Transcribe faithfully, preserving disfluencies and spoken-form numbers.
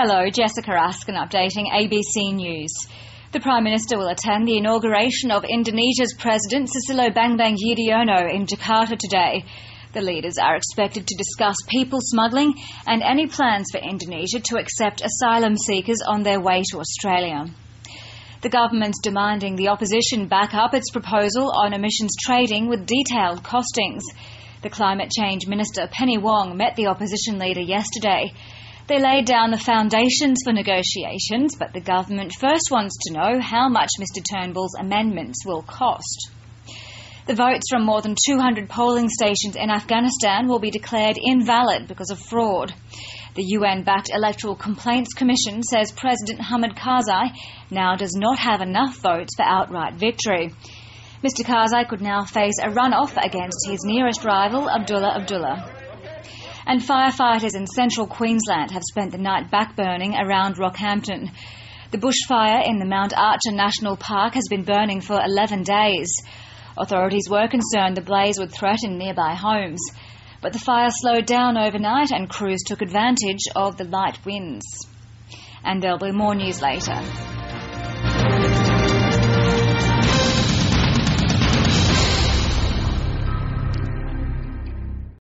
Hello, Jessica Askin updating A B C News. The Prime Minister will attend the inauguration of Indonesia's President Susilo Bambang Yudhoyono in Jakarta today. The leaders are expected to discuss people smuggling and any plans for Indonesia to accept asylum seekers on their way to Australia. The government's demanding the opposition back up its proposal on emissions trading with detailed costings. The Climate Change Minister Penny Wong met the opposition leader yesterday. They laid down the foundations for negotiations, but the government first wants to know how much Mr Turnbull's amendments will cost. The votes from more than two hundred polling stations in Afghanistan will be declared invalid because of fraud. The U N-backed Electoral Complaints Commission says President Hamid Karzai now does not have enough votes for outright victory. Mr Karzai could now face a runoff against his nearest rival, Abdullah Abdullah. And firefighters in central Queensland have spent the night backburning around Rockhampton. The bushfire in the Mount Archer National Park has been burning for eleven days. Authorities were concerned the blaze would threaten nearby homes. But the fire slowed down overnight and crews took advantage of the light winds. And there'll be more news later.